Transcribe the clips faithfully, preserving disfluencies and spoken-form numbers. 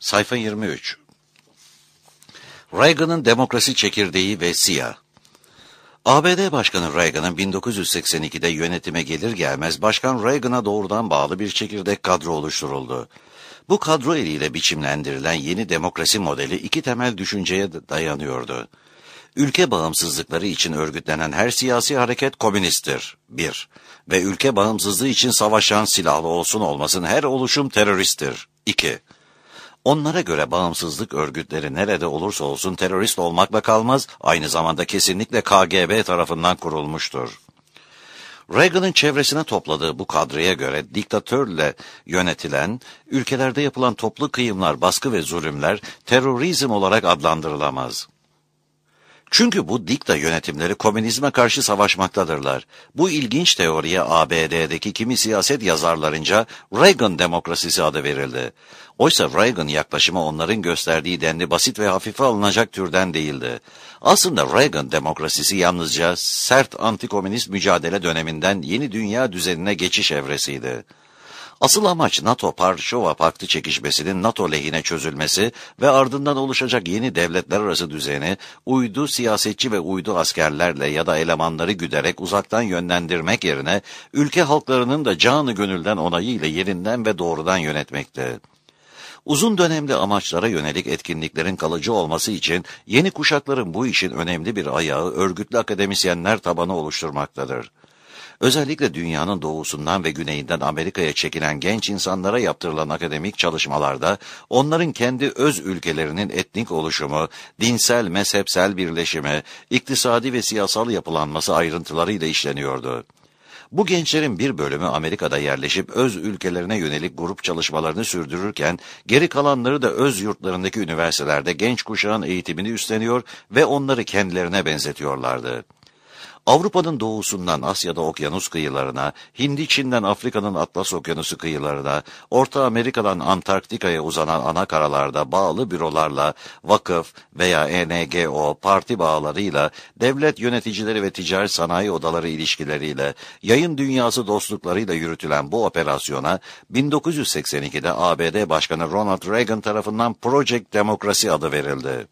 Sayfa yirmi üç. Reagan'ın demokrasi çekirdeği ve S İ A. A B D Başkanı Reagan'ın bin dokuz yüz seksen ikide yönetime gelir gelmez Başkan Reagan'a doğrudan bağlı bir çekirdek kadro oluşturuldu. Bu kadro eliyle biçimlendirilen yeni demokrasi modeli iki temel düşünceye dayanıyordu. Ülke bağımsızlıkları için örgütlenen her siyasi hareket komünisttir. bir. Ve ülke bağımsızlığı için savaşan, silahlı olsun olmasın her oluşum teröristtir. iki. Onlara göre bağımsızlık örgütleri nerede olursa olsun terörist olmakla kalmaz, aynı zamanda kesinlikle K G B tarafından kurulmuştur. Reagan'ın çevresine topladığı bu kadroya göre diktatörle yönetilen, ülkelerde yapılan toplu kıyımlar, baskı ve zulümler terörizm olarak adlandırılamaz. Çünkü bu dikta yönetimleri komünizme karşı savaşmaktadırlar. Bu ilginç teoriye A B D'deki kimi siyaset yazarlarınca Reagan demokrasisi adı verildi. Oysa Reagan yaklaşımı onların gösterdiği denli basit ve hafife alınacak türden değildi. Aslında Reagan demokrasisi yalnızca sert antikomünist mücadele döneminden yeni dünya düzenine geçiş evresiydi. Asıl amaç NATO-Varşova Paktı çekişmesinin NATO lehine çözülmesi ve ardından oluşacak yeni devletler arası düzeni, uydu siyasetçi ve uydu askerlerle ya da elemanları güderek uzaktan yönlendirmek yerine, ülke halklarının da canı gönülden onayıyla yerinden ve doğrudan yönetmekti. Uzun dönemli amaçlara yönelik etkinliklerin kalıcı olması için yeni kuşakların bu işin önemli bir ayağı örgütlü akademisyenler tabanı oluşturmaktadır. Özellikle dünyanın doğusundan ve güneyinden Amerika'ya çekilen genç insanlara yaptırılan akademik çalışmalarda onların kendi öz ülkelerinin etnik oluşumu, dinsel, mezhepsel birleşimi, iktisadi ve siyasal yapılanması ayrıntılarıyla işleniyordu. Bu gençlerin bir bölümü Amerika'da yerleşip öz ülkelerine yönelik grup çalışmalarını sürdürürken, geri kalanları da öz yurtlarındaki üniversitelerde genç kuşağın eğitimini üstleniyor ve onları kendilerine benzetiyorlardı. Avrupa'nın doğusundan Asya'da okyanus kıyılarına, Hindi Çin'den Afrika'nın Atlas Okyanusu kıyılarına, Orta Amerika'dan Antarktika'ya uzanan ana karalarda bağlı bürolarla, vakıf veya E N G O parti bağlarıyla, devlet yöneticileri ve ticaret sanayi odaları ilişkileriyle, yayın dünyası dostluklarıyla yürütülen bu operasyona bin dokuz yüz seksen ikide A B D Başkanı Ronald Reagan tarafından Project Democracy adı verildi.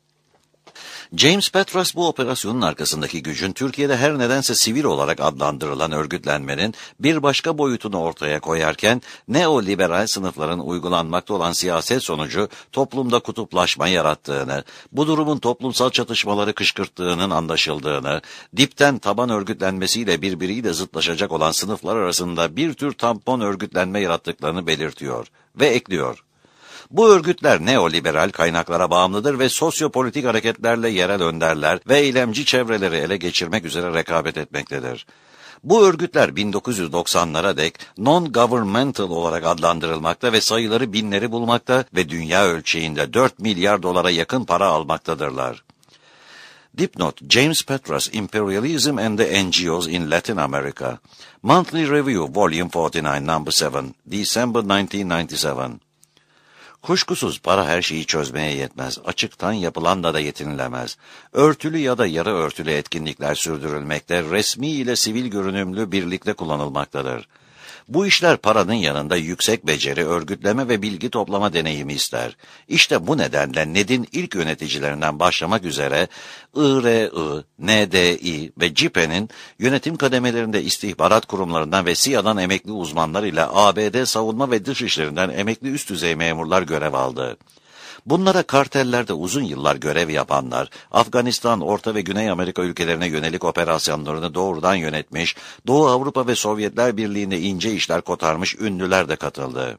James Petras bu operasyonun arkasındaki gücün Türkiye'de her nedense sivil olarak adlandırılan örgütlenmenin bir başka boyutunu ortaya koyarken neoliberal sınıfların uygulanmakta olan siyaset sonucu toplumda kutuplaşma yarattığını, bu durumun toplumsal çatışmaları kışkırttığının anlaşıldığını, dipten taban örgütlenmesiyle birbiriyle zıtlaşacak olan sınıflar arasında bir tür tampon örgütlenme yarattıklarını belirtiyor ve ekliyor. Bu örgütler neoliberal kaynaklara bağımlıdır ve sosyopolitik hareketlerle yerel önderler ve eylemci çevreleri ele geçirmek üzere rekabet etmektedir. Bu örgütler bin dokuz yüz doksanlara dek non-governmental olarak adlandırılmakta ve sayıları binleri bulmakta ve dünya ölçeğinde dört milyar dolara yakın para almaktadırlar. Dipnot: James Petras, Imperialism and the N G Os in Latin America. Monthly Review, Volume kırk dokuz, Number yedi, December bin dokuz yüz doksan yedi. Kuşkusuz para her şeyi çözmeye yetmez, açıktan yapılanla da yetinilemez. Örtülü ya da yarı örtülü etkinlikler sürdürülmekte, resmi ile sivil görünümlü birlikte kullanılmaktadır. Bu işler paranın yanında yüksek beceri, örgütleme ve bilgi toplama deneyimi ister. İşte bu nedenle N E D'in ilk yöneticilerinden başlamak üzere I R I, N D I ve C I P E'nin yönetim kademelerinde istihbarat kurumlarından ve S İ A'dan emekli uzmanlar ile A B D savunma ve dış işlerinden emekli üst düzey memurlar görev aldı. Bunlara kartellerde uzun yıllar görev yapanlar, Afganistan, Orta ve Güney Amerika ülkelerine yönelik operasyonlarını doğrudan yönetmiş, Doğu Avrupa ve Sovyetler Birliği'nde ince işler kotarmış ünlüler de katıldı.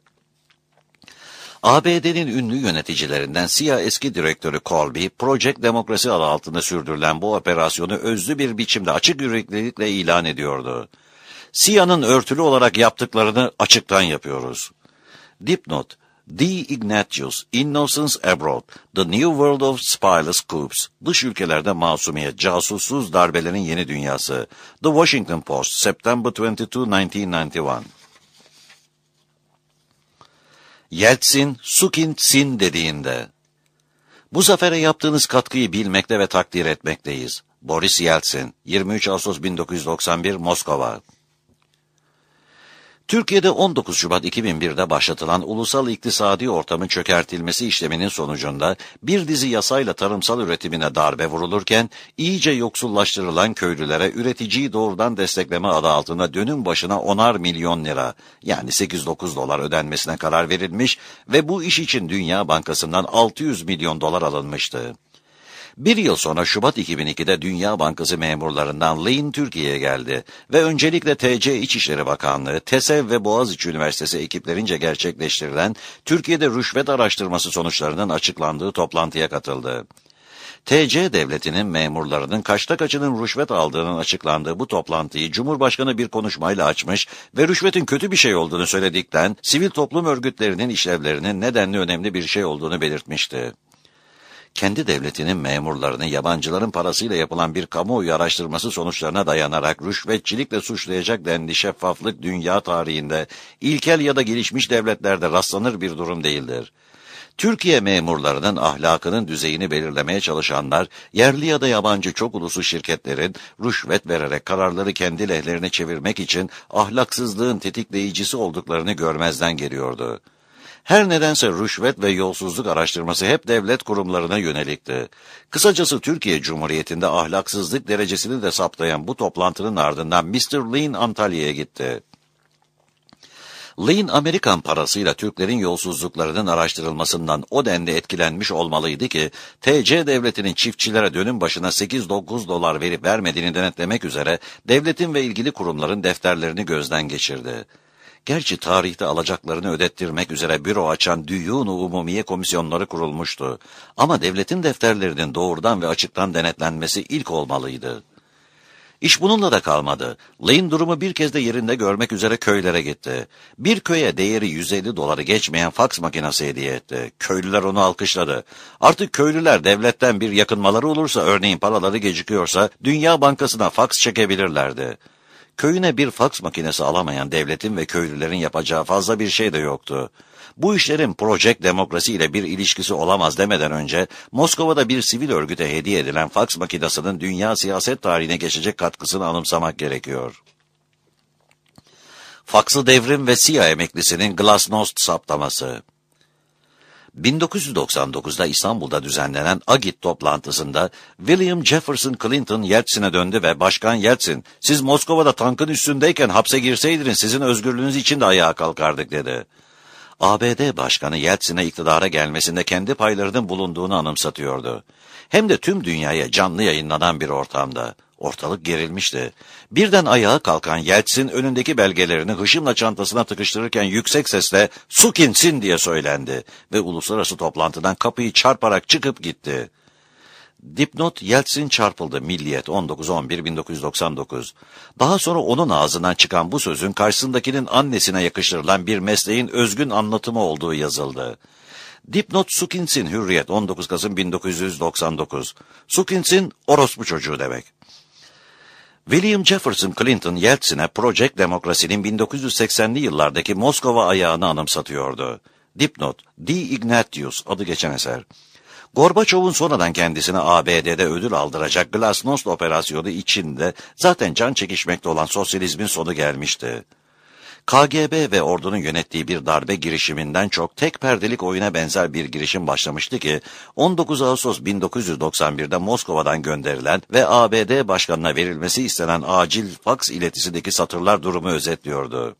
A B D'nin ünlü yöneticilerinden S İ A eski direktörü Colby, Project Democracy adı altında sürdürülen bu operasyonu özlü bir biçimde açık yüreklilikle ilan ediyordu. S İ A'nın örtülü olarak yaptıklarını açıktan yapıyoruz. Dipnot: D. Ignatius, Innocence Abroad, The New World of Spyless Coups, Dış ülkelerde masumiyet, casussuz darbelerin yeni dünyası, The Washington Post, September twenty-second, nineteen ninety-one. Yeltsin, Sukin Tsin dediğinde, bu zafere yaptığınız katkıyı bilmekte ve takdir etmekteyiz. Boris Yeltsin, yirmi üç Ağustos bin dokuz yüz doksan bir, Moskova. Türkiye'de on dokuz Şubat iki bin bir'de başlatılan ulusal iktisadi ortamın çökertilmesi işleminin sonucunda bir dizi yasayla tarımsal üretimine darbe vurulurken, iyice yoksullaştırılan köylülere üreticiyi doğrudan destekleme adı altında dönüm başına onar milyon lira, yani sekiz dokuz dolar ödenmesine karar verilmiş ve bu iş için Dünya Bankası'ndan altı yüz milyon dolar alınmıştı. Bir yıl sonra Şubat iki bin iki'de Dünya Bankası memurlarından Lane Türkiye'ye geldi ve öncelikle T C İçişleri Bakanlığı, TESEV ve Boğaziçi Üniversitesi ekiplerince gerçekleştirilen Türkiye'de rüşvet araştırması sonuçlarının açıklandığı toplantıya katıldı. T C devletinin memurlarının kaçta kaçının rüşvet aldığının açıklandığı bu toplantıyı Cumhurbaşkanı bir konuşmayla açmış ve rüşvetin kötü bir şey olduğunu söyledikten, sivil toplum örgütlerinin işlevlerinin nedenli önemli bir şey olduğunu belirtmişti. Kendi devletinin memurlarını yabancıların parasıyla yapılan bir kamuoyu araştırması sonuçlarına dayanarak rüşvetçilikle suçlayacak denli şeffaflık dünya tarihinde ilkel ya da gelişmiş devletlerde rastlanır bir durum değildir. Türkiye memurlarının ahlakının düzeyini belirlemeye çalışanlar, yerli ya da yabancı çok uluslu şirketlerin rüşvet vererek kararları kendi lehlerine çevirmek için ahlaksızlığın tetikleyicisi olduklarını görmezden geliyordu. Her nedense rüşvet ve yolsuzluk araştırması hep devlet kurumlarına yönelikti. Kısacası Türkiye Cumhuriyeti'nde ahlaksızlık derecesini de saptayan bu toplantının ardından mister Lane Antalya'ya gitti. Lane, Amerikan parasıyla Türklerin yolsuzluklarının araştırılmasından o denli etkilenmiş olmalıydı ki, T C devletinin çiftçilere dönüm başına sekiz dokuz dolar verip vermediğini denetlemek üzere devletin ve ilgili kurumların defterlerini gözden geçirdi. Gerçi tarihte alacaklarını ödettirmek üzere büro açan Düyun-u Umumiye komisyonları kurulmuştu. Ama devletin defterlerinin doğrudan ve açıktan denetlenmesi ilk olmalıydı. İş bununla da kalmadı. Lane durumu bir kez de yerinde görmek üzere köylere gitti. Bir köye değeri yüz elli doları geçmeyen faks makinesi hediye etti. Köylüler onu alkışladı. Artık köylüler devletten bir yakınmaları olursa, örneğin paraları gecikiyorsa, Dünya Bankası'na faks çekebilirlerdi. Köyüne bir faks makinesi alamayan devletin ve köylülerin yapacağı fazla bir şey de yoktu. Bu işlerin Project Demokrasi ile bir ilişkisi olamaz demeden önce, Moskova'da bir sivil örgüte hediye edilen faks makinesinin dünya siyaset tarihine geçecek katkısını anımsamak gerekiyor. Faksı devrim ve SİHA emeklisinin Glasnost saptaması. bin dokuz yüz doksan dokuz'da İstanbul'da düzenlenen Agit toplantısında William Jefferson Clinton Yeltsin'e döndü ve "Başkan Yeltsin, siz Moskova'da tankın üstündeyken hapse girseydiniz sizin özgürlüğünüz için de ayağa kalkardık" dedi. A B D Başkanı Yeltsin'e iktidara gelmesinde kendi paylarının bulunduğunu anımsatıyordu. Hem de tüm dünyaya canlı yayınlanan bir ortamda. Ortalık gerilmişti. Birden ayağa kalkan Yeltsin önündeki belgelerini hışımla çantasına tıkıştırırken yüksek sesle "Sukinsin" diye söylendi ve uluslararası toplantıdan kapıyı çarparak çıkıp gitti. Dipnot: Yeltsin çarpıldı. Milliyet, on dokuz on bir bin dokuz yüz doksan dokuz. Daha sonra onun ağzından çıkan bu sözün karşısındakinin annesine yakıştırılan bir mesleğin özgün anlatımı olduğu yazıldı. Dipnot: Sukinsin, Hürriyet, on dokuz Kasım bin dokuz yüz doksan dokuz. Sukinsin, orospu çocuğu demek. William Jefferson Clinton Yeltsin'e Project Demokrasi'nin bin dokuz yüz seksenli yıllardaki Moskova ayağını anımsatıyordu. Dipnot: D. Ignatius, adı geçen eser. Gorbaçov'un sonradan kendisine A B D'de ödül aldıracak Glasnost operasyonu içinde zaten can çekişmekte olan sosyalizmin sonu gelmişti. K G B ve ordunun yönettiği bir darbe girişiminden çok tek perdelik oyuna benzer bir girişim başlamıştı ki, on dokuz Ağustos bin dokuz yüz doksan bir'de Moskova'dan gönderilen ve A B D Başkanı'na verilmesi istenen acil faks iletisindeki satırlar durumu özetliyordu.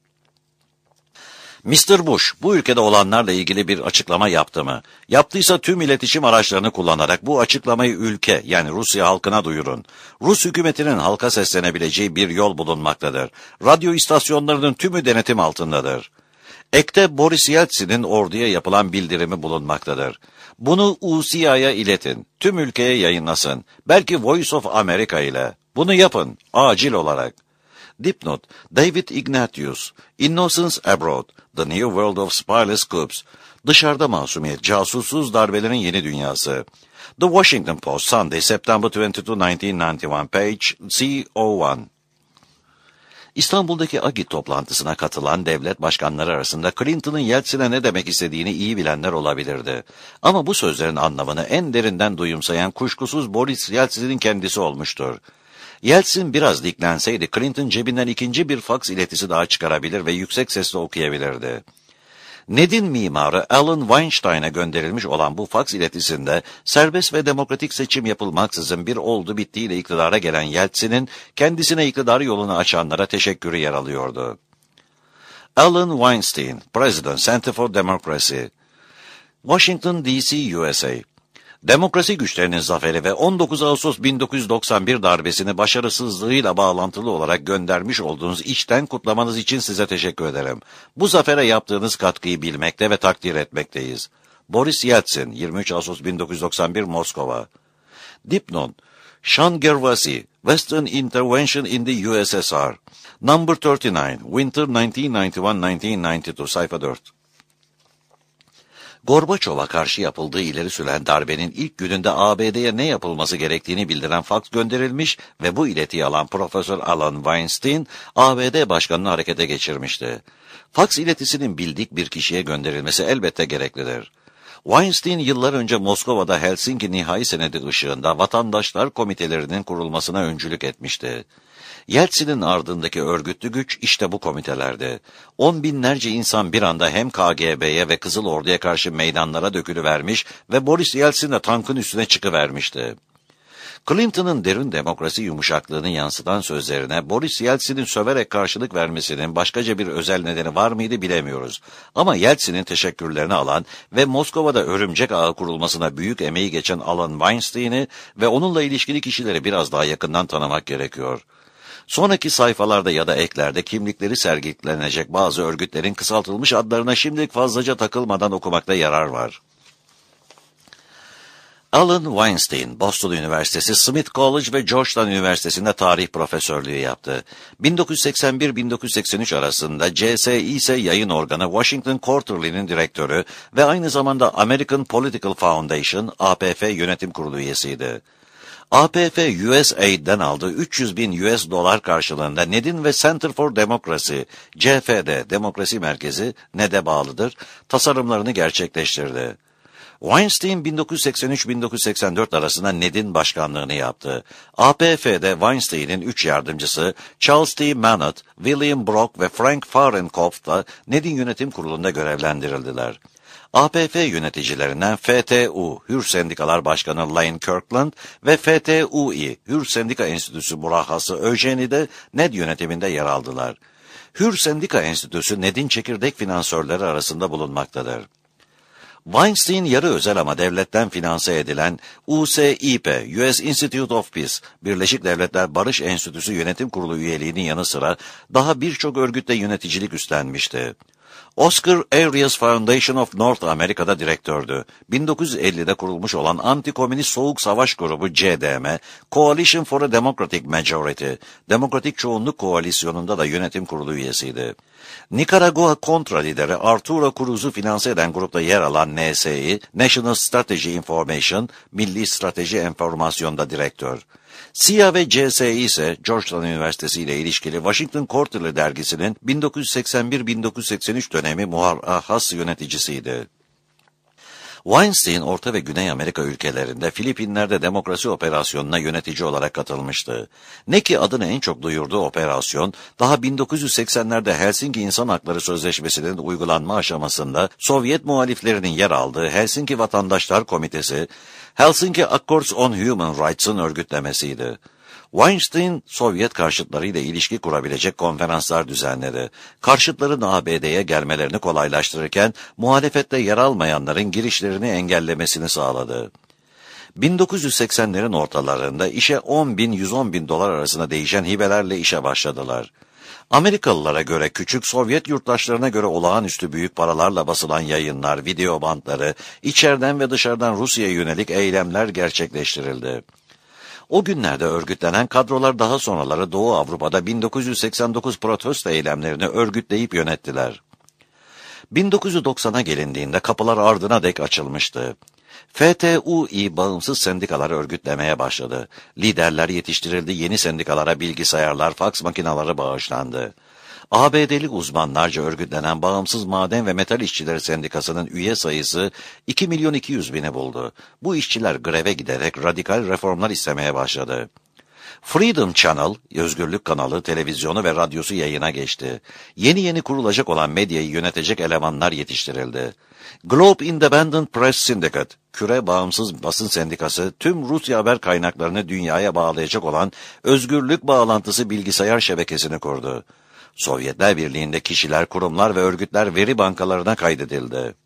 mister Bush, bu ülkede olanlarla ilgili bir açıklama yaptı mı? Yaptıysa tüm iletişim araçlarını kullanarak bu açıklamayı ülke, yani Rusya halkına duyurun. Rus hükümetinin halka seslenebileceği bir yol bulunmaktadır. Radyo istasyonlarının tümü denetim altındadır. Ekte Boris Yeltsin'in orduya yapılan bildirimi bulunmaktadır. Bunu U C I'ye iletin, tüm ülkeye yayınlasın. Belki Voice of America ile. Bunu yapın, acil olarak. Dipnot: David Ignatius, Innocence Abroad, The New World of Spyless Coups, Dışarıda Masumiyet, Casussuz Darbelerin Yeni Dünyası. The Washington Post, Sunday, September twenty-second, nineteen ninety-one, page C O bir. İstanbul'daki Agit toplantısına katılan devlet başkanları arasında Clinton'ın Yeltsin'e ne demek istediğini iyi bilenler olabilirdi. Ama bu sözlerin anlamını en derinden duyumsayan kuşkusuz Boris Yeltsin'in kendisi olmuştur. Yeltsin biraz diklenseydi Clinton cebinden ikinci bir faks iletisi daha çıkarabilir ve yüksek sesle okuyabilirdi. Ned'in mimarı Alan Weinstein'a gönderilmiş olan bu faks iletisinde serbest ve demokratik seçim yapılmaksızın bir oldu bittiyle iktidara gelen Yeltsin'in kendisine iktidar yolunu açanlara teşekkürü yer alıyordu. Alan Weinstein, President, Center for Democracy, Washington D C, U S A. Demokrasi güçlerinin zaferi ve on dokuz Ağustos bin dokuz yüz doksan bir darbesini başarısızlığıyla bağlantılı olarak göndermiş olduğunuz içten kutlamanız için size teşekkür ederim. Bu zafere yaptığınız katkıyı bilmekte ve takdir etmekteyiz. Boris Yeltsin, yirmi üç Ağustos bin dokuz yüz doksan bir, Moskova. Dipnot: Sean Gervasi, Western Intervention in the U S S R. Number otuz dokuz, Winter bin dokuz yüz doksan bir bin dokuz yüz doksan iki, sayfa dört. Gorbaçov'a karşı yapıldığı ileri sürülen darbenin ilk gününde A B D'ye ne yapılması gerektiğini bildiren faks gönderilmiş ve bu iletiyi alan Profesör Alan Weinstein, A B D Başkanı'nı harekete geçirmişti. Faks iletisinin bildik bir kişiye gönderilmesi elbette gereklidir. Weinstein yıllar önce Moskova'da Helsinki Nihai Senedi ışığında vatandaşlar komitelerinin kurulmasına öncülük etmişti. Yeltsin'in ardındaki örgütlü güç işte bu komitelerdi. On binlerce insan bir anda hem K G B'ye ve Kızıl Ordu'ya karşı meydanlara dökülüvermiş ve Boris Yeltsin de tankın üstüne çıkıvermişti. Clinton'ın derin demokrasi yumuşaklığını yansıtan sözlerine Boris Yeltsin'in söverek karşılık vermesinin başkaca bir özel nedeni var mıydı bilemiyoruz. Ama Yeltsin'in teşekkürlerini alan ve Moskova'da örümcek ağı kurulmasına büyük emeği geçen Alan Weinstein'i ve onunla ilişkili kişileri biraz daha yakından tanımak gerekiyor. Sonraki sayfalarda ya da eklerde kimlikleri sergilenecek bazı örgütlerin kısaltılmış adlarına şimdilik fazlaca takılmadan okumakta yarar var. Alan Weinstein, Boston Üniversitesi, Smith College ve Georgetown Üniversitesi'nde tarih profesörlüğü yaptı. bin dokuz yüz seksen bir bin dokuz yüz seksen üç arasında C S I S yayın organı Washington Quarterly'nin direktörü ve aynı zamanda American Political Foundation, A P F yönetim kurulu üyesiydi. A P F U S Aid'den aldığı üç yüz bin U S dolar karşılığında Ned'in ve Center for Democracy, C F D, Demokrasi Merkezi, Ned'e bağlıdır, tasarımlarını gerçekleştirdi. Weinstein bin dokuz yüz seksen üç bin dokuz yüz seksen dört arasında Ned'in başkanlığını yaptı. A P F'de Weinstein'in üç yardımcısı Charles T. Mannott, William Brock ve Frank Fahrenkopf da Ned'in yönetim kurulunda görevlendirildiler. A P F yöneticilerinden F T U, Hür Sendikalar Başkanı Lane Kirkland ve F T U I, Hür Sendika Enstitüsü murahhası Eugenie de Ned yönetiminde yer aldılar. Hür Sendika Enstitüsü Ned'in çekirdek finansörleri arasında bulunmaktadır. Weinstein yarı özel ama devletten finanse edilen U S I P, U S Institute of Peace, Birleşik Devletler Barış Enstitüsü Yönetim Kurulu üyeliğinin yanı sıra daha birçok örgütte yöneticilik üstlenmişti. Oscar Arias Foundation of North America'da direktördü. bin dokuz yüz ellide kurulmuş olan Anti-Komünist Soğuk Savaş Grubu C D M, Coalition for a Democratic Majority, Demokratik Çoğunluk Koalisyonu'nda da yönetim kurulu üyesiydi. Nikaragua kontra lideri Arturo Cruz'u finanse eden grupta yer alan N S I, National Strategy Information, Milli Strateji Enformasyon'da direktör. S I A ve C S I ise Georgetown Üniversitesi ile ilişkili Washington Quarterly dergisinin bin dokuz yüz seksen bir bin dokuz yüz seksen üç dönemi muharrahas yöneticisiydi. Weinstein, Orta ve Güney Amerika ülkelerinde Filipinler'de demokrasi operasyonuna yönetici olarak katılmıştı. Ne ki adını en çok duyurduğu operasyon, daha bin dokuz yüz seksenlerde Helsinki İnsan Hakları Sözleşmesi'nin uygulanma aşamasında Sovyet muhaliflerinin yer aldığı Helsinki Vatandaşlar Komitesi, Helsinki Accords on Human Rights'ın örgütlemesiydi. Weinstein, Sovyet karşıtlarıyla ilişki kurabilecek konferanslar düzenledi. Karşıtların A B D'ye gelmelerini kolaylaştırırken, muhalefette yer almayanların girişlerini engellemesini sağladı. bin dokuz yüz seksenlerin ortalarında işe on bin yüz on bin dolar arasında değişen hibelerle işe başladılar. Amerikalılara göre küçük, Sovyet yurttaşlarına göre olağanüstü büyük paralarla basılan yayınlar, video bantları, içeriden ve dışarıdan Rusya'ya yönelik eylemler gerçekleştirildi. O günlerde örgütlenen kadrolar daha sonraları Doğu Avrupa'da bin dokuz yüz seksen dokuz protesto eylemlerini örgütleyip yönettiler. bin dokuz yüz doksana gelindiğinde kapılar ardına dek açılmıştı. F T U I bağımsız sendikaları örgütlemeye başladı. Liderler yetiştirildi, yeni sendikalara bilgisayarlar, faks makineleri bağışlandı. A B D'li uzmanlarca örgütlenen Bağımsız Maden ve Metal İşçileri Sendikası'nın üye sayısı iki milyon iki yüz bini buldu. Bu işçiler greve giderek radikal reformlar istemeye başladı. Freedom Channel, Özgürlük kanalı, televizyonu ve radyosu yayına geçti. Yeni yeni kurulacak olan medyayı yönetecek elemanlar yetiştirildi. Globe Independent Press Syndicate, Küre Bağımsız Basın Sendikası, tüm Rusya haber kaynaklarını dünyaya bağlayacak olan özgürlük bağlantısı bilgisayar şebekesini kurdu. Sovyetler Birliği'nde kişiler, kurumlar ve örgütler veri bankalarına kaydedildi.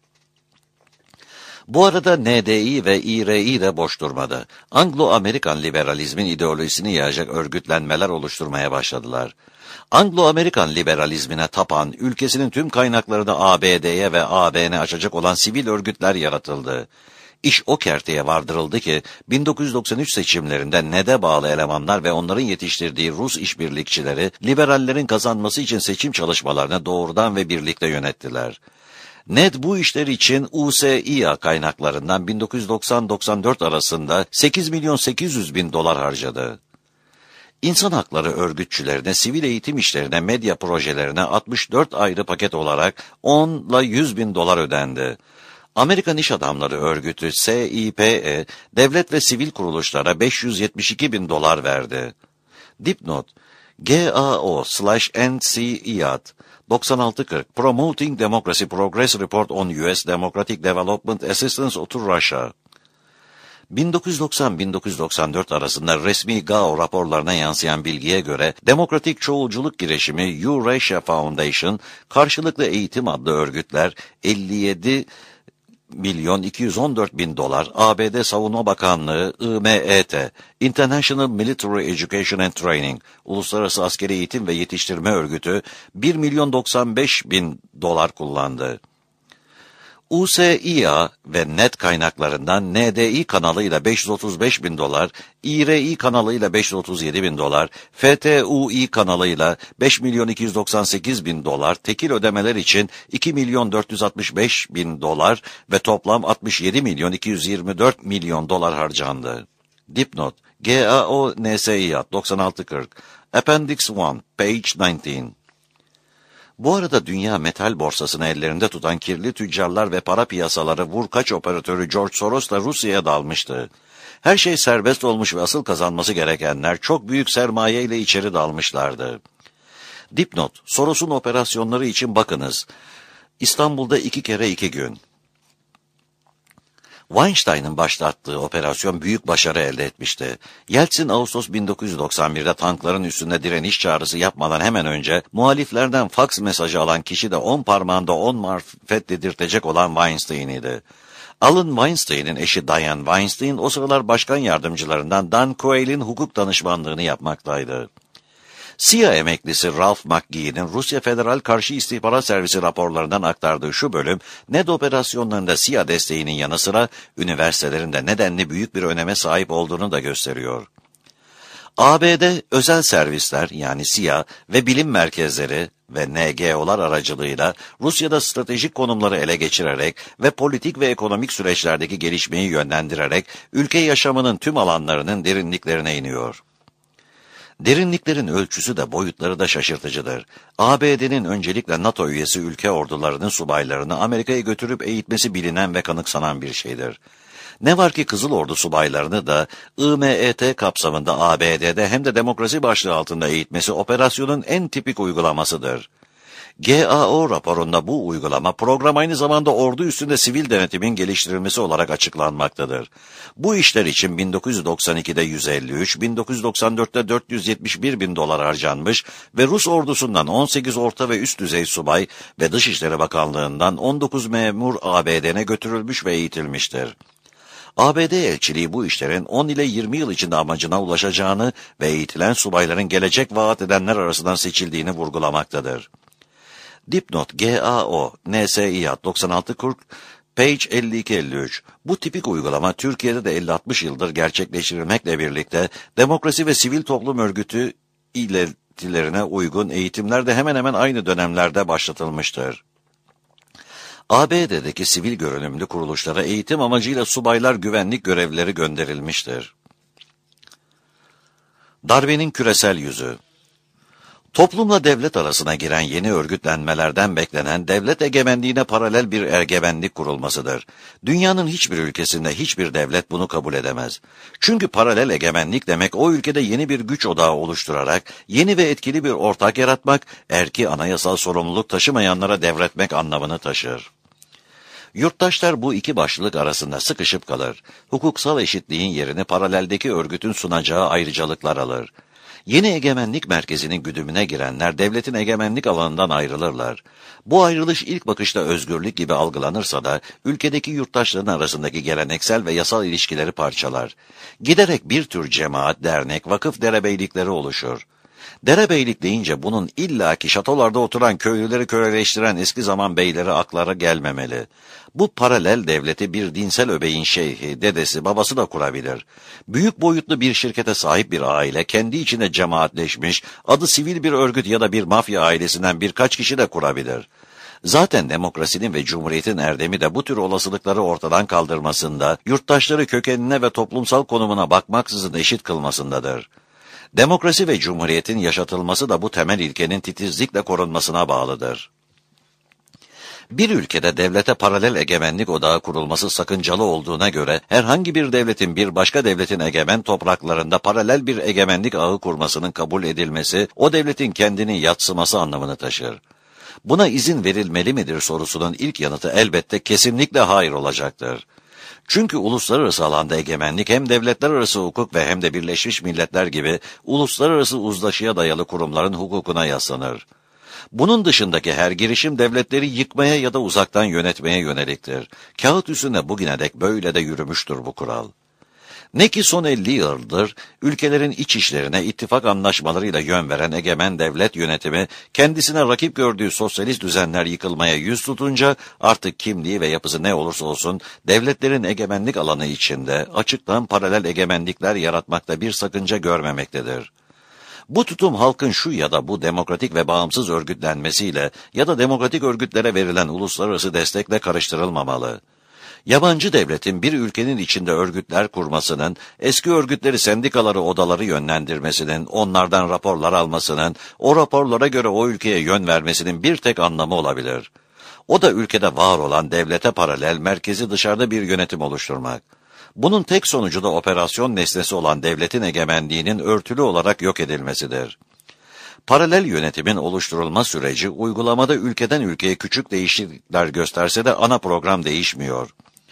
Bu arada N D I ve İ R I de boş durmadı. Anglo-Amerikan liberalizmin ideolojisini yayacak örgütlenmeler oluşturmaya başladılar. Anglo-Amerikan liberalizmine tapan, ülkesinin tüm kaynaklarını A B D'ye ve A B N'ye açacak olan sivil örgütler yaratıldı. İş o kerteye vardırıldı ki bin dokuz yüz doksan üç seçimlerinde N E D'e bağlı elemanlar ve onların yetiştirdiği Rus işbirlikçileri liberallerin kazanması için seçim çalışmalarını doğrudan ve birlikte yönettiler. N E D bu işler için U S İ A kaynaklarından bin dokuz yüz doksan doksan dört arasında sekiz milyon sekiz yüz bin dolar harcadı. İnsan hakları örgütçülerine, sivil eğitim işlerine, medya projelerine altmış dört ayrı paket olarak on ile yüz bin dolar ödendi. Amerikan İş Adamları Örgütü S İ P E, devlet ve sivil kuruluşlara beş yüz yetmiş iki bin dolar verdi. Dipnot, G A O slash N C I A D doksan altı kırk Promoting Democracy Progress Report on U S Democratic Development Assistance to Russia. bin dokuz yüz doksan - bin dokuz yüz doksan dört arasında resmi G A O raporlarına yansıyan bilgiye göre Demokratik Çoğulculuk Girişimi Eurasia Foundation, Karşılıklı Eğitim adlı örgütler elli yedi milyon iki yüz on dört bin dolar, A B D Savunma Bakanlığı I M E T, International Military Education and Training, Uluslararası Askeri Eğitim ve Yetiştirme Örgütü bir milyon doksan beş bin dolar kullandı. U S İ A ve N E T kaynaklarından N D I kanalıyla beş yüz otuz beş bin dolar, İ R I kanalıyla beş yüz otuz yedi bin dolar, F T U İ kanalıyla beş milyon iki yüz doksan sekiz bin dolar, tekil ödemeler için iki milyon dört yüz altmış beş bin dolar ve toplam altmış yedi milyon iki yüz yirmi dört milyon dolar harcandı. Dipnot, G A O N S İ A D doksan altı kırk, Appendix bir, Page on dokuz. Bu arada dünya metal borsasını ellerinde tutan kirli tüccarlar ve para piyasaları vurkaç operatörü George Soros da Rusya'ya dalmıştı. Her şey serbest olmuş ve asıl kazanması gerekenler çok büyük sermaye ile içeri dalmışlardı. Dipnot, Soros'un operasyonları için bakınız. İstanbul'da iki kere iki gün. Weinstein'ın başlattığı operasyon büyük başarı elde etmişti. Yeltsin Ağustos bin dokuz yüz doksan birde tankların üstünde direniş çağrısı yapmadan hemen önce muhaliflerden faks mesajı alan kişi de on parmağında on marifet dedirtecek olan Weinstein idi. Alan Weinstein'in eşi Diane Weinstein o sıralar başkan yardımcılarından Dan Quayle'in hukuk danışmanlığını yapmaktaydı. S İ A emeklisi Ralph McGee'nin Rusya Federal Karşı İstihbarat Servisi raporlarından aktardığı şu bölüm, N E D operasyonlarında S İ A desteğinin yanı sıra üniversitelerin de nedenli büyük bir öneme sahip olduğunu da gösteriyor. A B D özel servisler yani S İ A ve bilim merkezleri ve N G O'lar aracılığıyla Rusya'da stratejik konumları ele geçirerek ve politik ve ekonomik süreçlerdeki gelişmeyi yönlendirerek ülke yaşamının tüm alanlarının derinliklerine iniyor. Derinliklerin ölçüsü de boyutları da şaşırtıcıdır. A B D'nin öncelikle NATO üyesi ülke ordularının subaylarını Amerika'ya götürüp eğitmesi bilinen ve kanıksanan bir şeydir. Ne var ki Kızıl Ordu subaylarını da I M E T kapsamında A B D'de hem de demokrasi başlığı altında eğitmesi operasyonun en tipik uygulamasıdır. G A O raporunda bu uygulama program aynı zamanda ordu üstünde sivil denetimin geliştirilmesi olarak açıklanmaktadır. Bu işler için bin dokuz yüz doksan ikide yüz elli üç, bin dokuz yüz doksan dörtte dört yüz yetmiş bir bin dolar harcanmış ve Rus ordusundan on sekiz orta ve üst düzey subay ve Dışişleri Bakanlığı'ndan on dokuz memur A B D'ne götürülmüş ve eğitilmiştir. A B D elçiliği bu işlerin on ile yirmi yıl içinde amacına ulaşacağını ve eğitilen subayların gelecek vaat edenler arasından seçildiğini vurgulamaktadır. Dipnot G A O N S İ A D doksan altı kırk Page elli iki elli üç. Bu tipik uygulama Türkiye'de de elli altmış yıldır gerçekleştirilmekle birlikte demokrasi ve sivil toplum örgütü iletilerine uygun eğitimler de hemen hemen aynı dönemlerde başlatılmıştır. A B D'deki sivil görünümlü kuruluşlara eğitim amacıyla subaylar güvenlik görevlileri gönderilmiştir. Darbenin küresel yüzü. Toplumla devlet arasına giren yeni örgütlenmelerden beklenen devlet egemenliğine paralel bir egemenlik kurulmasıdır. Dünyanın hiçbir ülkesinde hiçbir devlet bunu kabul edemez. Çünkü paralel egemenlik demek o ülkede yeni bir güç odağı oluşturarak yeni ve etkili bir ortak yaratmak, erki anayasal sorumluluk taşımayanlara devretmek anlamını taşır. Yurttaşlar bu iki başlılık arasında sıkışıp kalır. Hukuksal eşitliğin yerini paraleldeki örgütün sunacağı ayrıcalıklar alır. Yeni egemenlik merkezinin güdümüne girenler devletin egemenlik alanından ayrılırlar. Bu ayrılış ilk bakışta özgürlük gibi algılanırsa da ülkedeki yurttaşların arasındaki geleneksel ve yasal ilişkileri parçalar. Giderek bir tür cemaat, dernek, vakıf derebeylikleri oluşur. Derebeylik deyince bunun illaki şatolarda oturan köylüleri köleleştiren eski zaman beyleri aklara gelmemeli. Bu paralel devleti bir dinsel öbeğin şeyhi, dedesi, babası da kurabilir. Büyük boyutlu bir şirkete sahip bir aile, kendi içinde cemaatleşmiş, adı sivil bir örgüt ya da bir mafya ailesinden birkaç kişi de kurabilir. Zaten demokrasinin ve cumhuriyetin erdemi de bu tür olasılıkları ortadan kaldırmasında, yurttaşları kökenine ve toplumsal konumuna bakmaksızın eşit kılmasındadır. Demokrasi ve cumhuriyetin yaşatılması da bu temel ilkenin titizlikle korunmasına bağlıdır. Bir ülkede devlete paralel egemenlik odağı kurulması sakıncalı olduğuna göre, herhangi bir devletin bir başka devletin egemen topraklarında paralel bir egemenlik ağı kurmasının kabul edilmesi, o devletin kendini yadsıması anlamını taşır. Buna izin verilmeli midir sorusunun ilk yanıtı elbette kesinlikle hayır olacaktır. Çünkü uluslararası alanda egemenlik hem devletler arası hukuk ve hem de Birleşmiş Milletler gibi uluslararası uzlaşıya dayalı kurumların hukukuna yaslanır. Bunun dışındaki her girişim devletleri yıkmaya ya da uzaktan yönetmeye yöneliktir. Kağıt üstünde bugüne dek böyle de yürümüştür bu kural. Ne ki son elli yıldır ülkelerin iç işlerine ittifak anlaşmalarıyla yön veren egemen devlet yönetimi kendisine rakip gördüğü sosyalist düzenler yıkılmaya yüz tutunca artık kimliği ve yapısı ne olursa olsun devletlerin egemenlik alanı içinde açıktan paralel egemenlikler yaratmakta bir sakınca görmemektedir. Bu tutum halkın şu ya da bu demokratik ve bağımsız örgütlenmesiyle ya da demokratik örgütlere verilen uluslararası destekle karıştırılmamalı. Yabancı devletin bir ülkenin içinde örgütler kurmasının, eski örgütleri sendikaları odaları yönlendirmesinin, onlardan raporlar almasının, o raporlara göre o ülkeye yön vermesinin bir tek anlamı olabilir. O da ülkede var olan devlete paralel merkezi dışarıda bir yönetim oluşturmak. Bunun tek sonucu da operasyon nesnesi olan devletin egemenliğinin örtülü olarak yok edilmesidir. Paralel yönetimin oluşturulma süreci uygulamada ülkeden ülkeye küçük değişiklikler gösterse de ana program değişmiyor.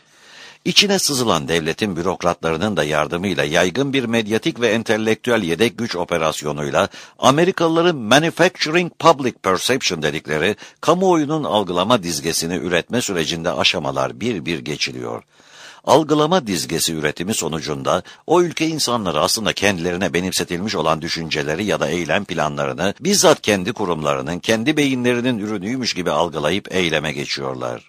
İçine sızılan devletin bürokratlarının da yardımıyla yaygın bir medyatik ve entelektüel yedek güç operasyonuyla Amerikalıların Manufacturing Public Perception dedikleri kamuoyunun algılama dizgesini üretme sürecinde aşamalar bir bir geçiliyor. Algılama dizgesi üretimi sonucunda o ülke insanları aslında kendilerine benimsetilmiş olan düşünceleri ya da eylem planlarını bizzat kendi kurumlarının, kendi beyinlerinin ürünüymüş gibi algılayıp eyleme geçiyorlar.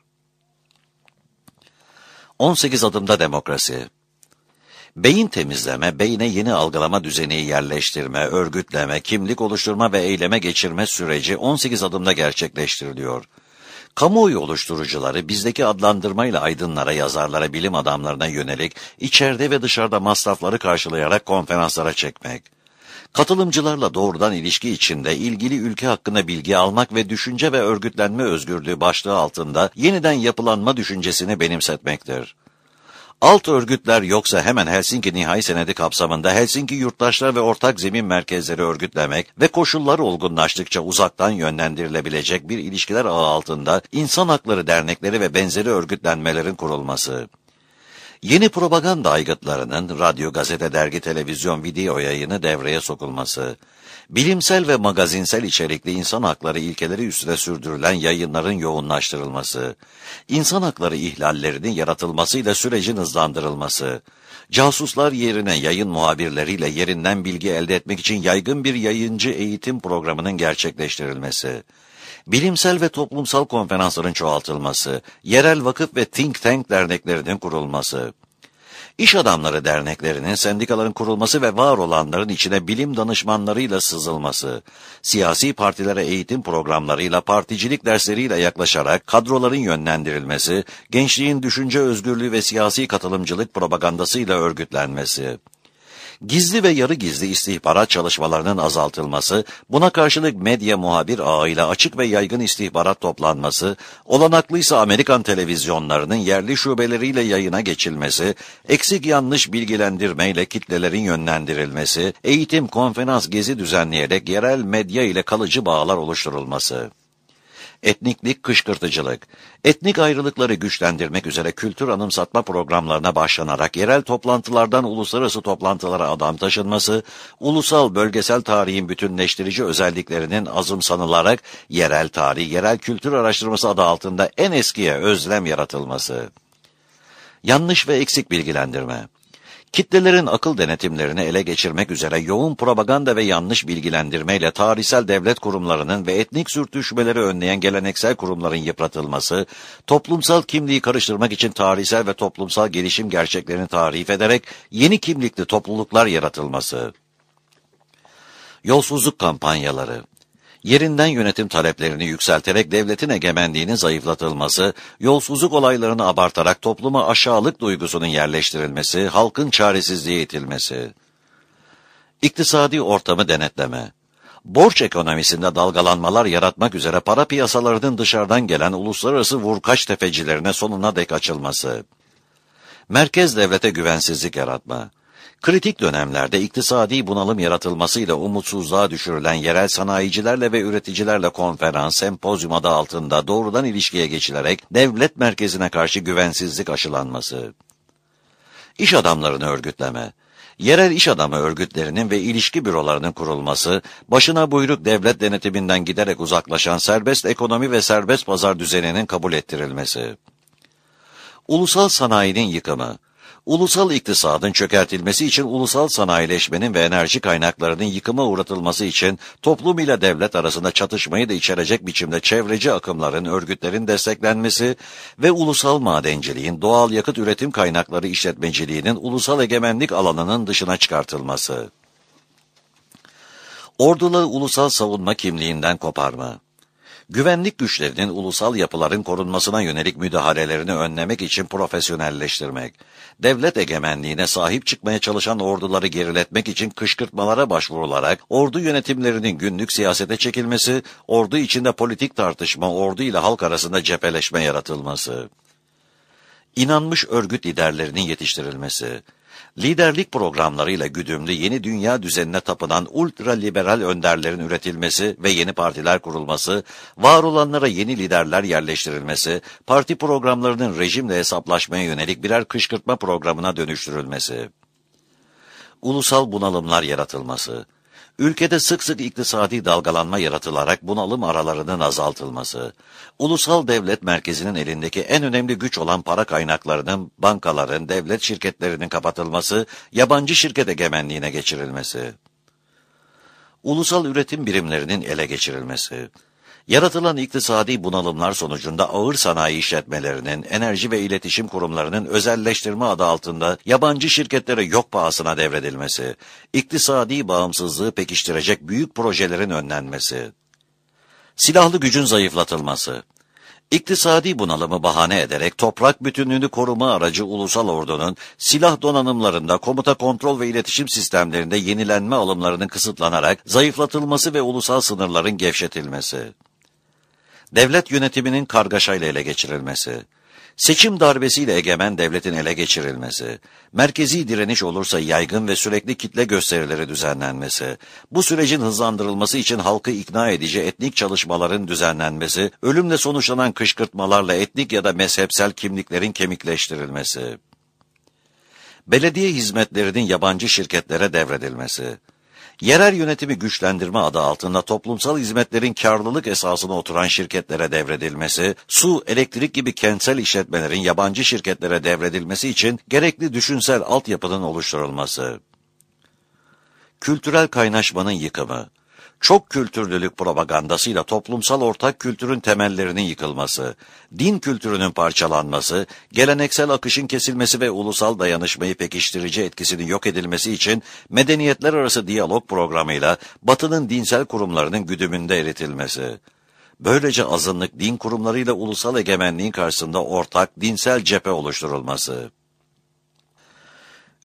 on sekiz adımda demokrasi. Beyin temizleme, beyine yeni algılama düzeni yerleştirme, örgütleme, kimlik oluşturma ve eyleme geçirme süreci on sekiz adımda gerçekleştiriliyor. Kamuoyu oluşturucuları bizdeki adlandırmayla aydınlara, yazarlara, bilim adamlarına yönelik içeride ve dışarıda masrafları karşılayarak konferanslara çekmek. Katılımcılarla doğrudan ilişki içinde ilgili ülke hakkında bilgi almak ve düşünce ve örgütlenme özgürlüğü başlığı altında yeniden yapılanma düşüncesini benimsetmektir. Alt örgütler yoksa hemen Helsinki Nihai Senedi kapsamında Helsinki Yurttaşlar ve Ortak Zemin Merkezleri örgütlemek ve koşullar olgunlaştıkça uzaktan yönlendirilebilecek bir ilişkiler ağı altında insan hakları dernekleri ve benzeri örgütlenmelerin kurulması. Yeni propaganda aygıtlarının radyo, gazete, dergi, televizyon, video yayını devreye sokulması. Bilimsel ve magazinsel içerikli insan hakları ilkeleri üstüne sürdürülen yayınların yoğunlaştırılması, insan hakları ihlallerinin yaratılmasıyla sürecin hızlandırılması, casuslar yerine yayın muhabirleriyle yerinden bilgi elde etmek için yaygın bir yayıncı eğitim programının gerçekleştirilmesi, bilimsel ve toplumsal konferansların çoğaltılması, yerel vakıf ve think tank derneklerinin kurulması, İş adamları derneklerinin, sendikaların kurulması ve var olanların içine bilim danışmanlarıyla sızılması, siyasi partilere eğitim programlarıyla, particilik dersleriyle yaklaşarak kadroların yönlendirilmesi, gençliğin düşünce özgürlüğü ve siyasi katılımcılık propagandasıyla örgütlenmesi, Gizli ve yarı gizli istihbarat çalışmalarının azaltılması, buna karşılık medya muhabir ağıyla açık ve yaygın istihbarat toplanması, olanaklıysa Amerikan televizyonlarının yerli şubeleriyle yayına geçilmesi, eksik yanlış bilgilendirmeyle kitlelerin yönlendirilmesi, eğitim, konferans, gezi düzenleyerek yerel medya ile kalıcı bağlar oluşturulması. Etniklik, kışkırtıcılık. Etnik ayrılıkları güçlendirmek üzere kültür anımsatma programlarına başlanarak yerel toplantılardan uluslararası toplantılara adam taşınması, ulusal bölgesel tarihin bütünleştirici özelliklerinin azımsanılarak yerel tarih, yerel kültür araştırması adı altında en eskiye özlem yaratılması. Yanlış ve eksik bilgilendirme. Kitlelerin akıl denetimlerini ele geçirmek üzere yoğun propaganda ve yanlış bilgilendirmeyle tarihsel devlet kurumlarının ve etnik sürtüşmeleri önleyen geleneksel kurumların yıpratılması, toplumsal kimliği karıştırmak için tarihsel ve toplumsal gelişim gerçeklerini tarif ederek yeni kimlikli topluluklar yaratılması. Yolsuzluk kampanyaları. Yerinden yönetim taleplerini yükselterek devletin egemenliğinin zayıflatılması, yolsuzluk olaylarını abartarak topluma aşağılık duygusunun yerleştirilmesi, halkın çaresizliğe itilmesi. İktisadi ortamı denetleme. Borç ekonomisinde dalgalanmalar yaratmak üzere para piyasalarının dışarıdan gelen uluslararası vurkaç tefecilerine sonuna dek açılması. Merkez devlete güvensizlik yaratma. Kritik dönemlerde iktisadi bunalım yaratılmasıyla umutsuzluğa düşürülen yerel sanayicilerle ve üreticilerle konferans, sempozyum adı altında doğrudan ilişkiye geçilerek devlet merkezine karşı güvensizlik aşılanması. İş adamlarını örgütleme. Yerel iş adamı örgütlerinin ve ilişki bürolarının kurulması, başına buyruk devlet denetiminden giderek uzaklaşan serbest ekonomi ve serbest pazar düzeninin kabul ettirilmesi. Ulusal sanayinin yıkımı. Ulusal iktisadın çökertilmesi için ulusal sanayileşmenin ve enerji kaynaklarının yıkıma uğratılması için toplum ile devlet arasında çatışmayı da içerecek biçimde çevreci akımların, örgütlerin desteklenmesi ve ulusal madenciliğin, doğal yakıt üretim kaynakları işletmeciliğinin ulusal egemenlik alanının dışına çıkartılması. Orduları ulusal savunma kimliğinden koparma. Güvenlik güçlerinin ulusal yapıların korunmasına yönelik müdahalelerini önlemek için profesyonelleştirmek, devlet egemenliğine sahip çıkmaya çalışan orduları geriletmek için kışkırtmalara başvurularak ordu yönetimlerinin günlük siyasete çekilmesi, ordu içinde politik tartışma, ordu ile halk arasında cepheleşme yaratılması. İnanmış örgüt liderlerinin yetiştirilmesi. Liderlik programlarıyla güdümlü yeni dünya düzenine tapınan ultraliberal önderlerin üretilmesi ve yeni partiler kurulması, var olanlara yeni liderler yerleştirilmesi, parti programlarının rejimle hesaplaşmaya yönelik birer kışkırtma programına dönüştürülmesi. Ulusal bunalımlar yaratılması. Ülkede sık sık iktisadi dalgalanma yaratılarak bunalım aralarının azaltılması, ulusal devlet merkezinin elindeki en önemli güç olan para kaynaklarının, bankaların, devlet şirketlerinin kapatılması, yabancı şirket egemenliğine geçirilmesi, ulusal üretim birimlerinin ele geçirilmesi, yaratılan iktisadi bunalımlar sonucunda ağır sanayi işletmelerinin, enerji ve iletişim kurumlarının özelleştirme adı altında yabancı şirketlere yok pahasına devredilmesi, iktisadi bağımsızlığı pekiştirecek büyük projelerin önlenmesi, silahlı gücün zayıflatılması, İktisadi bunalımı bahane ederek toprak bütünlüğünü koruma aracı ulusal ordunun silah donanımlarında, komuta kontrol ve iletişim sistemlerinde yenilenme alımlarının kısıtlanarak zayıflatılması ve ulusal sınırların gevşetilmesi. Devlet yönetiminin kargaşayla ele geçirilmesi, seçim darbesiyle egemen devletin ele geçirilmesi, merkezi direniş olursa yaygın ve sürekli kitle gösterileri düzenlenmesi, bu sürecin hızlandırılması için halkı ikna edici etnik çalışmaların düzenlenmesi, ölümle sonuçlanan kışkırtmalarla etnik ya da mezhepsel kimliklerin kemikleştirilmesi, belediye hizmetlerinin yabancı şirketlere devredilmesi, yerel yönetimi güçlendirme adı altında toplumsal hizmetlerin karlılık esasına oturan şirketlere devredilmesi, su, elektrik gibi kentsel işletmelerin yabancı şirketlere devredilmesi için gerekli düşünsel altyapının oluşturulması. Kültürel kaynaşmanın yıkımı. Çok kültürlülük propagandasıyla toplumsal ortak kültürün temellerinin yıkılması, din kültürünün parçalanması, geleneksel akışın kesilmesi ve ulusal dayanışmayı pekiştirici etkisinin yok edilmesi için medeniyetler arası diyalog programıyla Batı'nın dinsel kurumlarının güdümünde eritilmesi. Böylece azınlık din kurumlarıyla ulusal egemenliğin karşısında ortak dinsel cephe oluşturulması.